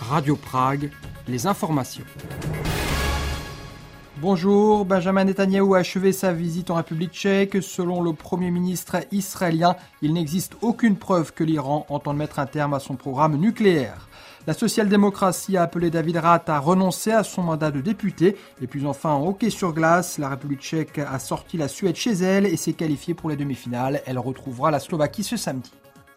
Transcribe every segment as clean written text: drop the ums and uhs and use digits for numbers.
Radio Prague, les informations. Bonjour, Benjamin Netanyahou a achevé sa visite en République tchèque. Selon le Premier ministre israélien, il n'existe aucune preuve que l'Iran entende mettre un terme à son programme nucléaire. La social-démocratie a appelé David Rath à renoncer à son mandat de député. Et puis enfin, en hockey sur glace, la République tchèque a sorti la Suède chez elle et s'est qualifiée pour les demi-finales. Elle retrouvera la Slovaquie ce samedi.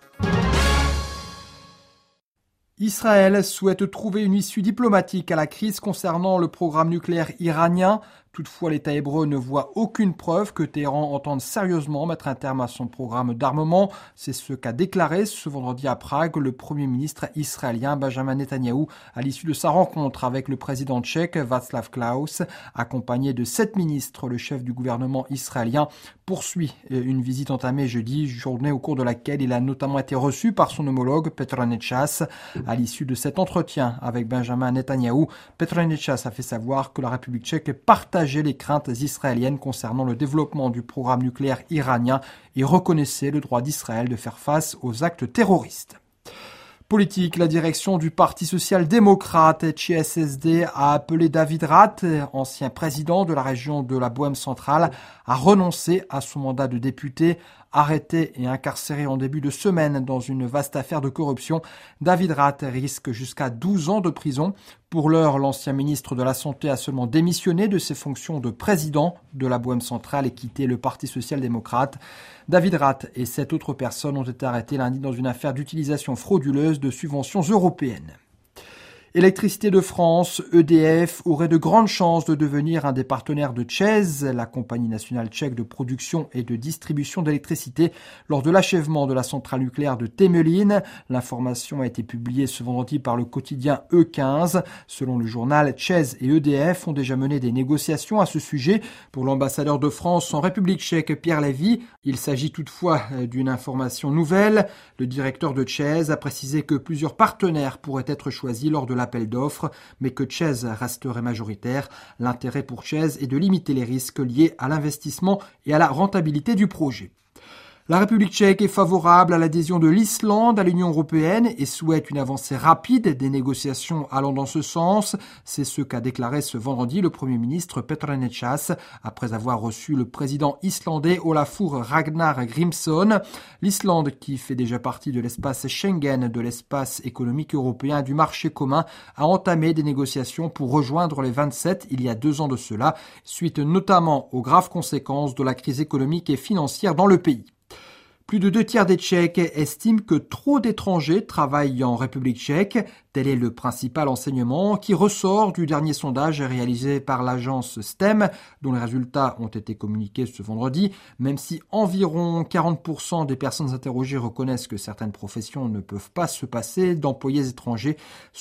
Israël souhaite trouver une issue diplomatique à la crise concernant le programme nucléaire iranien. Toutefois, l'État hébreu ne voit aucune preuve que Téhéran entende sérieusement mettre un terme à son programme d'armement. C'est ce qu'a déclaré ce vendredi à Prague le Premier ministre israélien Benjamin Netanyahou à l'issue de sa rencontre avec le président tchèque Václav Klaus. Accompagné de 7 ministres, le chef du gouvernement israélien poursuit une visite entamée jeudi, journée au cours de laquelle il a notamment été reçu par son homologue Petr Nečas. À l'issue de cet entretien avec Benjamin Netanyahou, Petr Nečas a fait savoir que la République tchèque partageait les craintes israéliennes concernant le développement du programme nucléaire iranien et reconnaissait le droit d'Israël de faire face aux actes terroristes. Politique, la direction du Parti social-démocrate CSSD a appelé David Rath, ancien président de la région de la Bohème centrale, à renoncer à son mandat de député. Arrêté et incarcéré en début de semaine dans une vaste affaire de corruption, David Rath risque jusqu'à 12 ans de prison. Pour l'heure, l'ancien ministre de la Santé a seulement démissionné de ses fonctions de président de la Bohème centrale et quitté le Parti social-démocrate. David Rath et 7 autres personnes ont été arrêtées lundi dans une affaire d'utilisation frauduleuse de subventions européennes. Électricité de France, EDF, aurait de grandes chances de devenir un des partenaires de ČEZ, la compagnie nationale tchèque de production et de distribution d'électricité, lors de l'achèvement de la centrale nucléaire de Temelín. L'information a été publiée ce vendredi par le quotidien E15. Selon le journal, ČEZ et EDF ont déjà mené des négociations à ce sujet. Pour l'ambassadeur de France en République tchèque, Pierre Lévy, il s'agit toutefois d'une information nouvelle. Le directeur de ČEZ a précisé que plusieurs partenaires pourraient être choisis lors de l'appel d'offres, mais que ČEZ resterait majoritaire. L'intérêt pour ČEZ est de limiter les risques liés à l'investissement et à la rentabilité du projet. La République tchèque est favorable à l'adhésion de l'Islande à l'Union européenne et souhaite une avancée rapide des négociations allant dans ce sens. C'est ce qu'a déclaré ce vendredi le Premier ministre Petr Nečas après avoir reçu le président islandais Olafur Ragnar Grímsson. L'Islande, qui fait déjà partie de l'espace Schengen, de l'espace économique européen et du marché commun, a entamé des négociations pour rejoindre les 27 il y a 2 ans de cela, suite notamment aux graves conséquences de la crise économique et financière dans le pays. Plus de 2 tiers des Tchèques estiment que trop d'étrangers travaillent en République tchèque. Tel est le principal enseignement qui ressort du dernier sondage réalisé par l'agence STEM, dont les résultats ont été communiqués ce vendredi. Même si environ 40% des personnes interrogées reconnaissent que certaines professions ne peuvent pas se passer d'employés étrangers,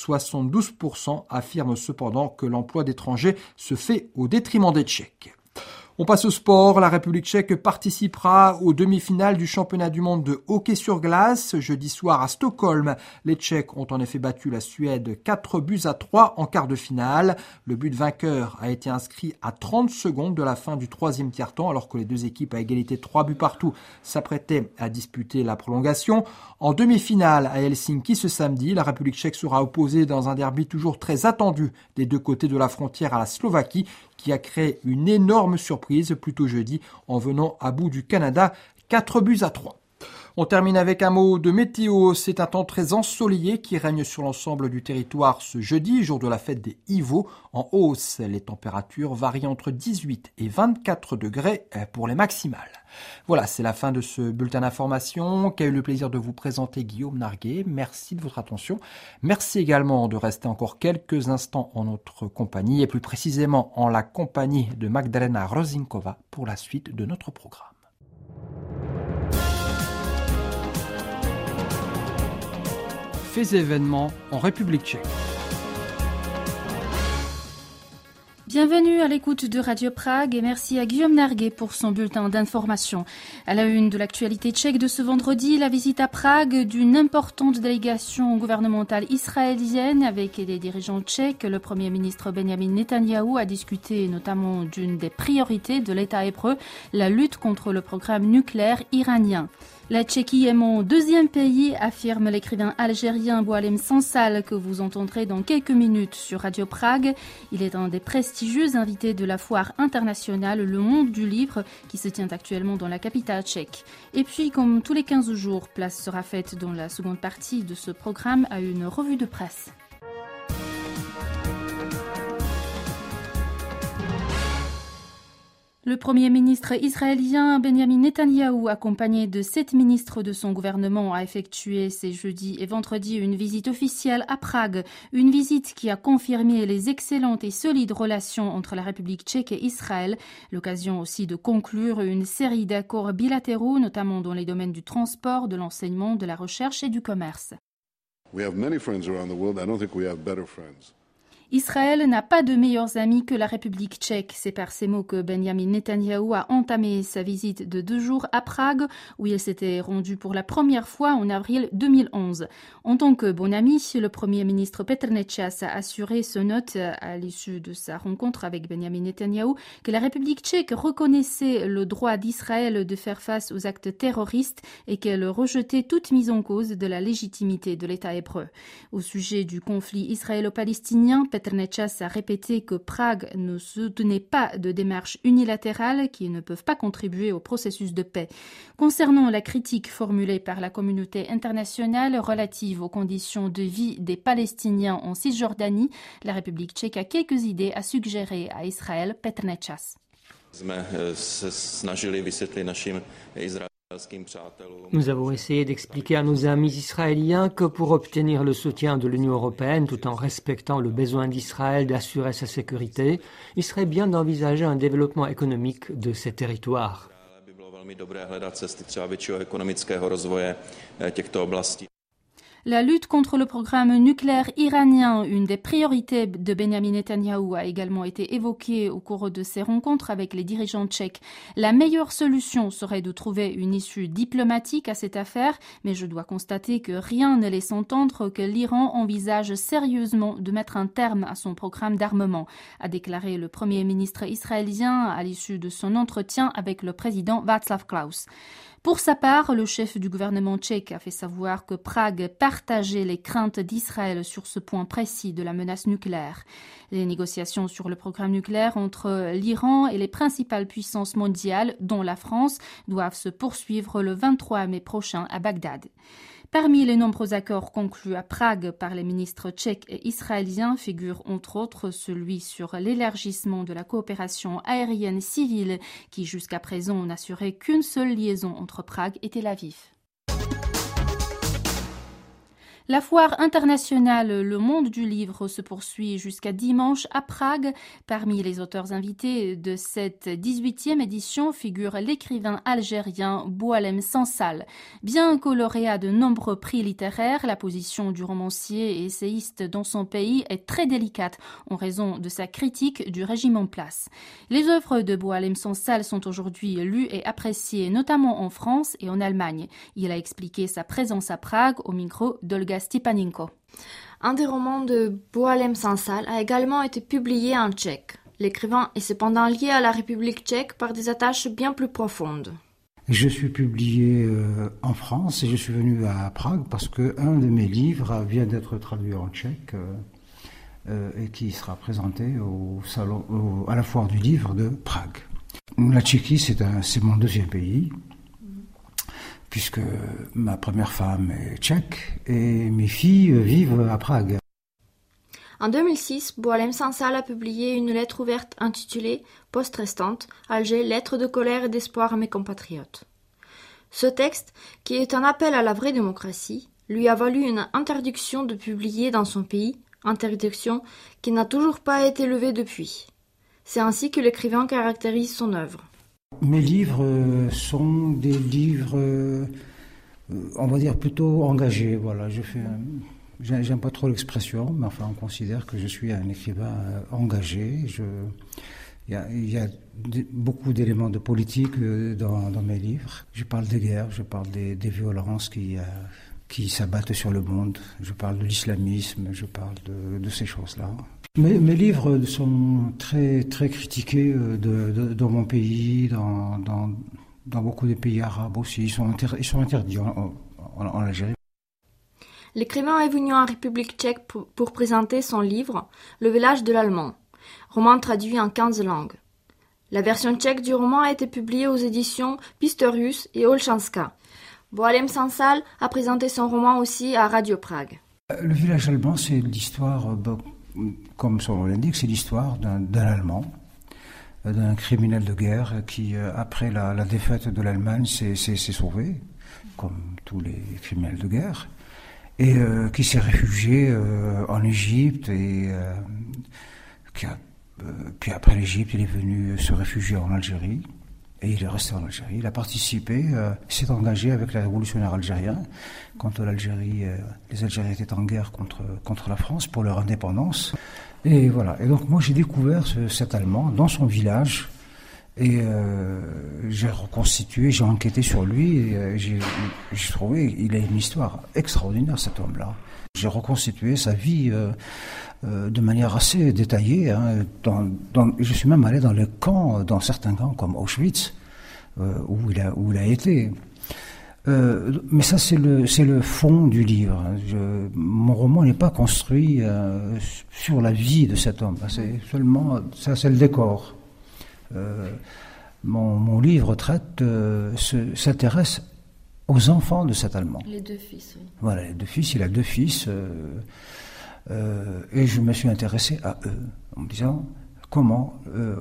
72% affirment cependant que l'emploi d'étrangers se fait au détriment des Tchèques. On passe au sport. La République tchèque participera aux demi-finales du championnat du monde de hockey sur glace. Jeudi soir à Stockholm, les Tchèques ont en effet battu la Suède 4-3 en quart de finale. Le but vainqueur a été inscrit à 30 secondes de la fin du 3e tiers-temps, alors que les 2 équipes à égalité 3 buts partout s'apprêtaient à disputer la prolongation. En demi-finale à Helsinki ce samedi, la République tchèque sera opposée dans un derby toujours très attendu des 2 côtés de la frontière à la Slovaquie, qui a créé une énorme surprise plus tôt jeudi en venant à bout du Canada 4-3. On termine avec un mot de météo. C'est un temps très ensoleillé qui règne sur l'ensemble du territoire ce jeudi, jour de la fête des Iveaux. En hausse, les températures varient entre 18 et 24 degrés pour les maximales. Voilà, c'est la fin de ce bulletin d'information qu'a eu le plaisir de vous présenter Guillaume Narguet. Merci de votre attention. Merci également de rester encore quelques instants en notre compagnie et plus précisément en la compagnie de Magdalena Rozinkova pour la suite de notre programme. Faits et événements en République tchèque. Bienvenue à l'écoute de Radio Prague et merci à Guillaume Narguet pour son bulletin d'information. À la une de l'actualité tchèque de ce vendredi, la visite à Prague d'une importante délégation gouvernementale israélienne avec les dirigeants tchèques. Le Premier ministre Benjamin Netanyahou a discuté notamment d'une des priorités de l'État hébreu, la lutte contre le programme nucléaire iranien. La Tchéquie est mon deuxième pays, affirme l'écrivain algérien Boualem Sansal que vous entendrez dans quelques minutes sur Radio Prague. Il est un des prestigieux invités de la foire internationale Le Monde du Livre qui se tient actuellement dans la capitale tchèque. Et puis, comme tous les 15 jours, place sera faite dans la seconde partie de ce programme à une revue de presse. Le Premier ministre israélien Benjamin Netanyahou, accompagné de 7 ministres de son gouvernement, a effectué ces jeudi et vendredi une visite officielle à Prague. Une visite qui a confirmé les excellentes et solides relations entre la République tchèque et Israël. L'occasion aussi de conclure une série d'accords bilatéraux, notamment dans les domaines du transport, de l'enseignement, de la recherche et du commerce. We have many friends around the world. I don't think we have better friends. Israël n'a pas de meilleurs amis que la République tchèque. C'est par ces mots que Benjamin Netanyahou a entamé sa visite de 2 jours à Prague, où il s'était rendu pour la première fois en avril 2011. En tant que bon ami, le Premier ministre Petr Nečas a assuré ce note à l'issue de sa rencontre avec Benjamin Netanyahou que la République tchèque reconnaissait le droit d'Israël de faire face aux actes terroristes et qu'elle rejetait toute mise en cause de la légitimité de l'État hébreu. Au sujet du conflit israélo-palestinien, Petr Nečas a répété que Prague ne soutenait pas de démarches unilatérales qui ne peuvent pas contribuer au processus de paix. Concernant la critique formulée par la communauté internationale relative aux conditions de vie des Palestiniens en Cisjordanie, la République tchèque a quelques idées à suggérer à Israël. Petr Nečas. Nous avons essayé d'expliquer à nos amis israéliens que pour obtenir le soutien de l'Union européenne, tout en respectant le besoin d'Israël d'assurer sa sécurité, il serait bien d'envisager un développement économique de ces territoires. La lutte contre le programme nucléaire iranien, une des priorités de Benjamin Netanyahou, a également été évoquée au cours de ses rencontres avec les dirigeants tchèques. La meilleure solution serait de trouver une issue diplomatique à cette affaire, mais je dois constater que rien ne laisse entendre que l'Iran envisage sérieusement de mettre un terme à son programme d'armement, a déclaré le Premier ministre israélien à l'issue de son entretien avec le président Václav Klaus. Pour sa part, le chef du gouvernement tchèque a fait savoir que Prague partageait les craintes d'Israël sur ce point précis de la menace nucléaire. Les négociations sur le programme nucléaire entre l'Iran et les principales puissances mondiales, dont la France, doivent se poursuivre le 23 mai prochain à Bagdad. Parmi les nombreux accords conclus à Prague par les ministres tchèques et israéliens figure entre autres celui sur l'élargissement de la coopération aérienne civile qui jusqu'à présent n'assurait qu'une seule liaison entre Prague et Tel Aviv. La foire internationale Le Monde du Livre se poursuit jusqu'à dimanche à Prague. Parmi les auteurs invités de cette 18e édition figure l'écrivain algérien Boualem Sansal. Bien que lauréat de nombreux prix littéraires, la position du romancier et essayiste dans son pays est très délicate en raison de sa critique du régime en place. Les œuvres de Boualem Sansal sont aujourd'hui lues et appréciées, notamment en France et en Allemagne. Il a expliqué sa présence à Prague au micro d'Olga Stepanenko. Un des romans de Boualem Sansal a également été publié en tchèque. L'écrivain est cependant lié à la République tchèque par des attaches bien plus profondes. Je suis publié en France et je suis venu à Prague parce qu'un de mes livres vient d'être traduit en tchèque et qui sera présenté à la foire du livre de Prague. La Tchéquie, c'est mon deuxième pays, puisque ma première femme est tchèque et mes filles vivent à Prague. En 2006, Boualem Sansal a publié une lettre ouverte intitulée « Poste restante, Alger, lettre de colère et d'espoir à mes compatriotes ». Ce texte, qui est un appel à la vraie démocratie, lui a valu une interdiction de publier dans son pays, interdiction qui n'a toujours pas été levée depuis. C'est ainsi que l'écrivain caractérise son œuvre. Mes livres sont des livres, on va dire, plutôt engagés. Voilà, j'aime pas trop l'expression, mais enfin, on considère que je suis un écrivain engagé. Il y a beaucoup d'éléments de politique dans mes livres. Je parle des guerres, je parle des violences qui s'abattent sur le monde. Je parle de l'islamisme, je parle de ces choses-là. Mes livres sont très, très critiqués dans mon pays, dans beaucoup de pays arabes aussi. Ils sont interdits en Algérie. L'écrivain est venu en République tchèque pour présenter son livre « Le village de l'Allemand », roman traduit en 15 langues. La version tchèque du roman a été publiée aux éditions Pistorius et Olšanská. Boalem Sansal a présenté son roman aussi à Radio Prague. Le village allemand, c'est l'histoire, comme son nom l'indique, c'est l'histoire d'un Allemand, d'un criminel de guerre qui, après la défaite de l'Allemagne, s'est sauvé, comme tous les criminels de guerre, et qui s'est réfugié en Égypte et puis après l'Égypte, il est venu se réfugier en Algérie. Et il est resté en Algérie. Il a participé, s'est engagé avec les révolutionnaires algériens quand les Algériens étaient en guerre contre la France pour leur indépendance. Et voilà. Et donc moi j'ai découvert cet Allemand dans son village et j'ai reconstitué, j'ai enquêté sur lui et j'ai trouvé qu'il a une histoire extraordinaire, cet homme-là. J'ai reconstitué sa vie de manière assez détaillée. Hein, je suis même allé dans certains camps comme Auschwitz, où il a été. Mais ça, c'est le fond du livre. Mon roman n'est pas construit sur la vie de cet homme. C'est seulement, ça, c'est le décor. Mon livre s'intéresse aux enfants de cet Allemand. Les deux fils, oui. Voilà, les deux fils. Il a deux fils. Et je me suis intéressé à eux, en me disant comment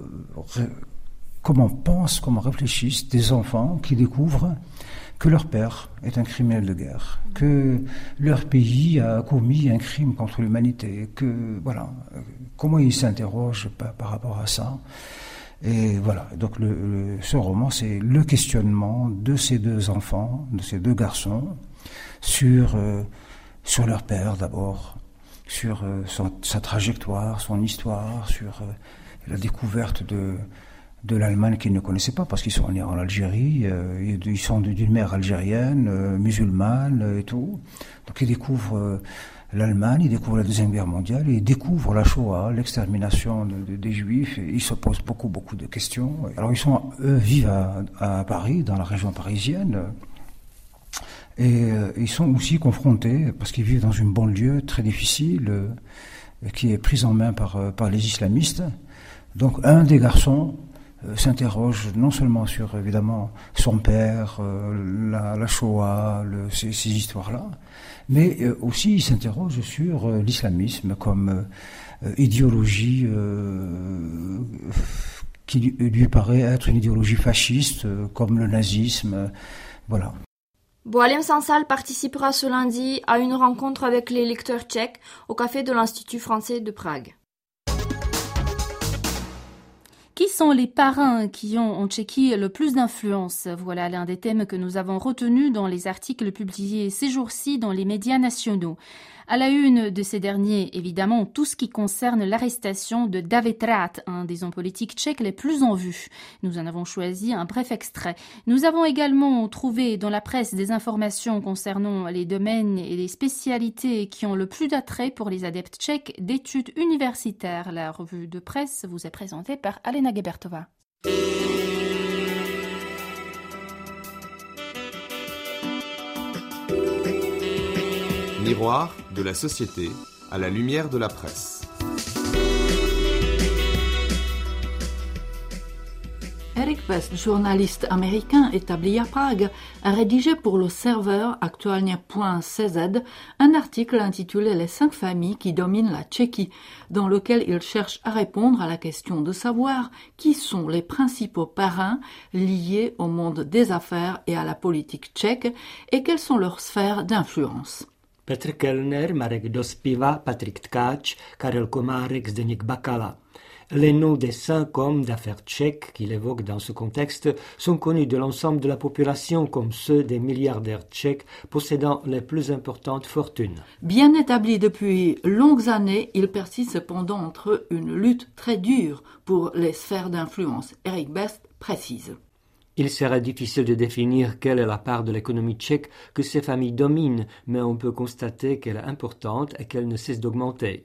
réfléchissent des enfants qui découvrent que leur père est un criminel de guerre, que leur pays a commis un crime contre l'humanité, que voilà, comment ils s'interrogent par rapport à ça. Et voilà, donc ce roman, c'est le questionnement de ces deux enfants, de ces deux garçons, sur leur père d'abord, sur sa trajectoire, son histoire, sur la découverte de l'Allemagne qu'ils ne connaissaient pas, parce qu'ils sont nés en Algérie, ils sont d'une mère algérienne, musulmane et tout. Donc ils découvrent l'Allemagne, ils découvrent la Deuxième Guerre mondiale, ils découvrent la Shoah, l'extermination des Juifs, et ils se posent beaucoup de questions. Alors eux vivent à Paris, dans la région parisienne, et ils sont aussi confrontés, parce qu'ils vivent dans une banlieue très difficile, qui est prise en main par les islamistes. Donc un des garçons s'interroge non seulement sur, évidemment, son père, la Shoah, ces histoires-là, mais aussi il s'interroge sur l'islamisme comme idéologie qui lui paraît être une idéologie fasciste, comme le nazisme, voilà. Boalem Sansal participera ce lundi à une rencontre avec les lecteurs tchèques au café de l'Institut français de Prague. Qui sont les parrains qui ont en Tchéquie le plus d'influence? Voilà l'un des thèmes que nous avons retenus dans les articles publiés ces jours-ci dans les médias nationaux. À la une de ces derniers, évidemment, tout ce qui concerne l'arrestation de David Rath, un des hommes politiques tchèques les plus en vue. Nous en avons choisi un bref extrait. Nous avons également trouvé dans la presse des informations concernant les domaines et les spécialités qui ont le plus d'attrait pour les adeptes tchèques d'études universitaires. La revue de presse vous est présentée par Alena Gebertova. Miroir de la société à la lumière de la presse. Eric West, journaliste américain établi à Prague, a rédigé pour le serveur Aktualnie.cz un article intitulé « Les 5 familles qui dominent la Tchéquie », dans lequel il cherche à répondre à la question de savoir qui sont les principaux parrains liés au monde des affaires et à la politique tchèque et quelles sont leurs sphères d'influence. Petr Kellner, Marek Dospiva, Patrik Tkáč, Karel Komárek, Zdeněk Bakala. Les noms des 5 hommes d'affaires tchèques qu'il évoque dans ce contexte sont connus de l'ensemble de la population comme ceux des milliardaires tchèques possédant les plus importantes fortunes. Bien établi depuis longues années, il persiste cependant entre eux une lutte très dure pour les sphères d'influence. Eric Best précise. Il serait difficile de définir quelle est la part de l'économie tchèque que ces familles dominent, mais on peut constater qu'elle est importante et qu'elle ne cesse d'augmenter.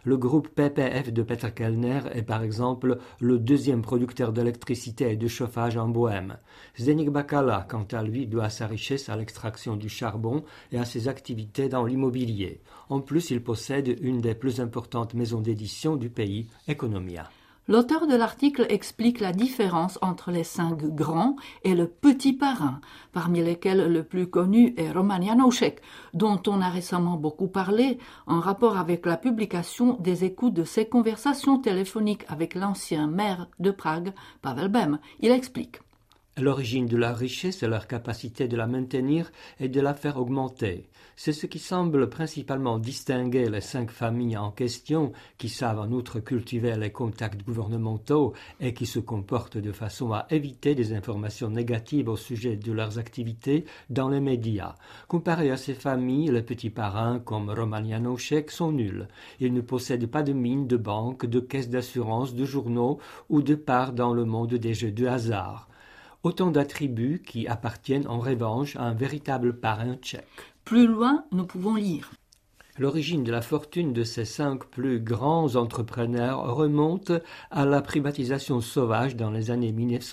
Le groupe PPF de Petr Kellner est par exemple le deuxième producteur d'électricité et de chauffage en Bohême. Zdeněk Bakala, quant à lui, doit sa richesse à l'extraction du charbon et à ses activités dans l'immobilier. En plus, il possède une des plus importantes maisons d'édition du pays, Economia. L'auteur de l'article explique la différence entre les 5 grands et le petit parrain, parmi lesquels le plus connu est Roman Janoušek, dont on a récemment beaucoup parlé en rapport avec la publication des écoutes de ses conversations téléphoniques avec l'ancien maire de Prague, Pavel Bem. Il explique. L'origine de la richesse est leur capacité de la maintenir et de la faire augmenter. C'est ce qui semble principalement distinguer les 5 familles en question, qui savent en outre cultiver les contacts gouvernementaux et qui se comportent de façon à éviter des informations négatives au sujet de leurs activités dans les médias. Comparé à ces familles, les petits parrains comme Roman Janoušek sont nuls. Ils ne possèdent pas de mines, de banques, de caisses d'assurance, de journaux ou de parts dans le monde des jeux de hasard. Autant d'attributs qui appartiennent en revanche à un véritable parrain tchèque. Plus loin, nous pouvons lire. L'origine de la fortune de ces 5 plus grands entrepreneurs remonte à la privatisation sauvage dans les années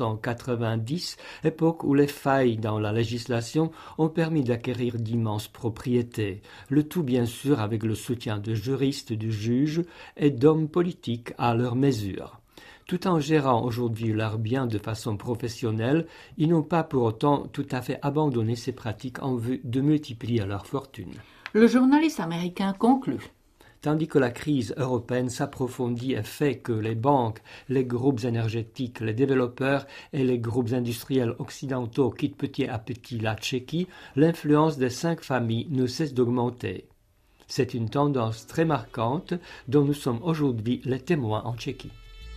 1990, époque où les failles dans la législation ont permis d'acquérir d'immenses propriétés. Le tout bien sûr avec le soutien de juristes, de juges et d'hommes politiques à leur mesure. Tout en gérant aujourd'hui leurs biens de façon professionnelle, ils n'ont pas pour autant tout à fait abandonné ces pratiques en vue de multiplier leur fortune. Le journaliste américain conclut. Tandis que la crise européenne s'approfondit et fait que les banques, les groupes énergétiques, les développeurs et les groupes industriels occidentaux quittent petit à petit la Tchéquie, l'influence des 5 familles ne cesse d'augmenter. C'est une tendance très marquante dont nous sommes aujourd'hui les témoins en Tchéquie.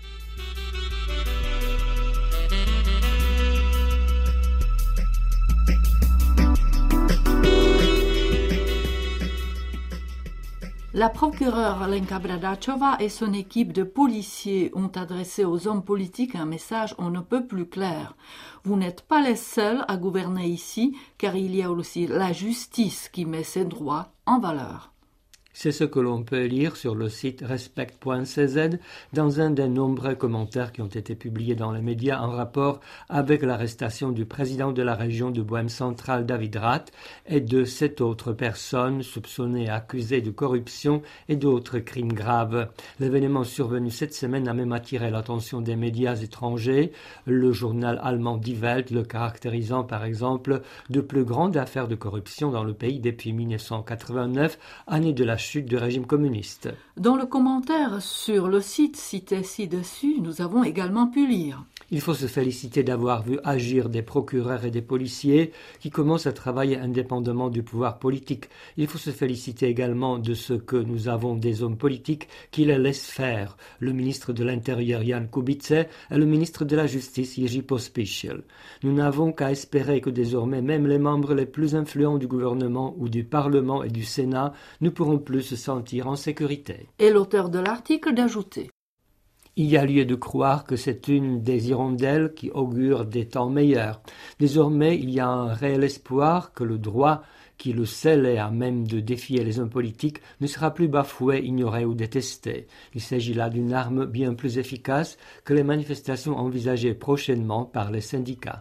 La procureure Lenka Bradačová et son équipe de policiers ont adressé aux hommes politiques un message on ne peut plus clair. Vous n'êtes pas les seuls à gouverner ici, car il y a aussi la justice qui met ses droits en valeur. C'est ce que l'on peut lire sur le site respect.cz dans un des nombreux commentaires qui ont été publiés dans les médias en rapport avec l'arrestation du président de la région de Bohême centrale David Rath et de 7 autres personnes soupçonnées et accusées de corruption et d'autres crimes graves. L'événement survenu cette semaine a même attiré l'attention des médias étrangers, le journal allemand Die Welt le caractérisant par exemple de plus grande affaire de corruption dans le pays depuis 1989, année de la chute du régime communiste. Dans le commentaire sur le site cité ci-dessus, nous avons également pu lire. Il faut se féliciter d'avoir vu agir des procureurs et des policiers qui commencent à travailler indépendamment du pouvoir politique. Il faut se féliciter également de ce que nous avons des hommes politiques qui les laissent faire. Le ministre de l'Intérieur Jan Kubice et le ministre de la Justice Jiří Pospíšil. Nous n'avons qu'à espérer que désormais même les membres les plus influents du gouvernement ou du Parlement et du Sénat ne pourront plus se sentir en sécurité. Et l'auteur de l'article d'ajouter. Il y a lieu de croire que c'est une des hirondelles qui augure des temps meilleurs. Désormais, il y a un réel espoir que le droit, qui le seul est à même de défier les hommes politiques, ne sera plus bafoué, ignoré ou détesté. Il s'agit là d'une arme bien plus efficace que les manifestations envisagées prochainement par les syndicats.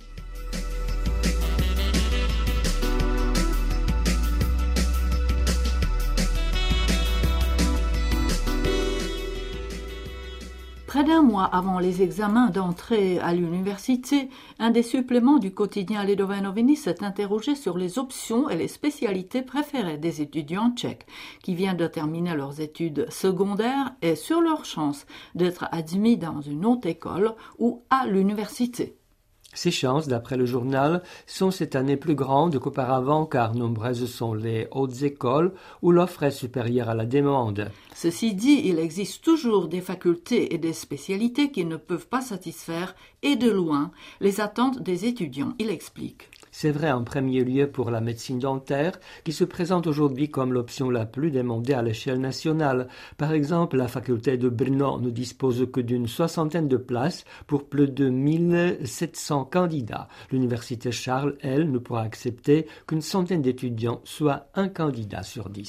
Près d'un mois avant les examens d'entrée à l'université, un des suppléments du quotidien Lidové noviny s'est interrogé sur les options et les spécialités préférées des étudiants tchèques qui viennent de terminer leurs études secondaires et sur leur chance d'être admis dans une haute école ou à l'université. Ces chances, d'après le journal, sont cette année plus grandes qu'auparavant car nombreuses sont les hautes écoles où l'offre est supérieure à la demande. Ceci dit, il existe toujours des facultés et des spécialités qui ne peuvent pas satisfaire, et de loin, les attentes des étudiants, il explique. C'est vrai en premier lieu pour la médecine dentaire, qui se présente aujourd'hui comme l'option la plus demandée à l'échelle nationale. Par exemple, la faculté de Brno ne dispose que d'une 60aine de places pour plus de 1700 candidats. L'université Charles, elle, ne pourra accepter qu'une centaine d'étudiants, soit un candidat sur 10.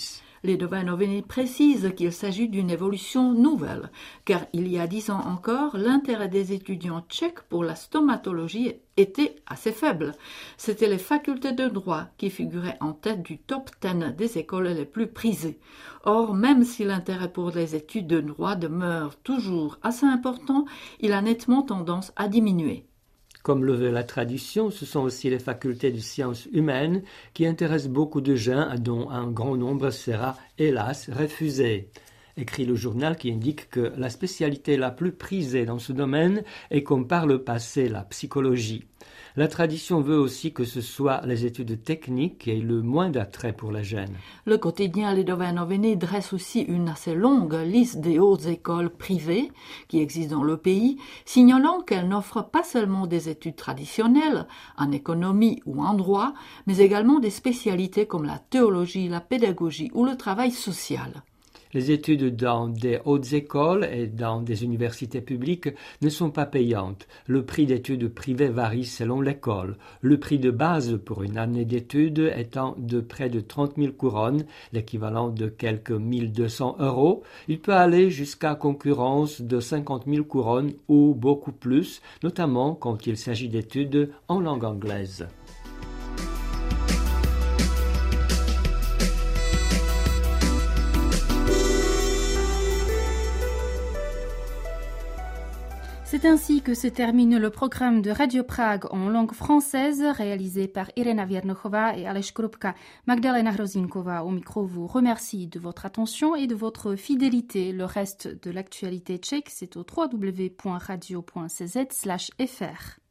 Ledova Noviny précise qu'il s'agit d'une évolution nouvelle, car il y a 10 ans encore, l'intérêt des étudiants tchèques pour la stomatologie était assez faible. C'étaient les facultés de droit qui figuraient en tête du top 10 des écoles les plus prisées. Or, même si l'intérêt pour les études de droit demeure toujours assez important, il a nettement tendance à diminuer. Comme le veut la tradition, ce sont aussi les facultés de sciences humaines qui intéressent beaucoup de gens dont un grand nombre sera, hélas, refusé. Écrit le journal qui indique que la spécialité la plus prisée dans ce domaine est comme par le passé la psychologie. La tradition veut aussi que ce soit les études techniques qui aient le moins d'attrait pour les jeunes. Le quotidien Ledova Noviny dresse aussi une assez longue liste des hautes écoles privées qui existent dans le pays, signalant qu'elles n'offrent pas seulement des études traditionnelles, en économie ou en droit, mais également des spécialités comme la théologie, la pédagogie ou le travail social. Les études dans des hautes écoles et dans des universités publiques ne sont pas payantes. Le prix d'études privées varie selon l'école. Le prix de base pour une année d'études étant de près de 30 000 couronnes, l'équivalent de quelques 1 200 €. Il peut aller jusqu'à concurrence de 50 000 couronnes ou beaucoup plus, notamment quand il s'agit d'études en langue anglaise. C'est ainsi que se termine le programme de Radio Prague en langue française, réalisé par Irena Věrnochová et Aleš Krupka. Magdalena Hrozinkova au micro vous remercie de votre attention et de votre fidélité. Le reste de l'actualité tchèque, c'est au www.radio.cz/fr.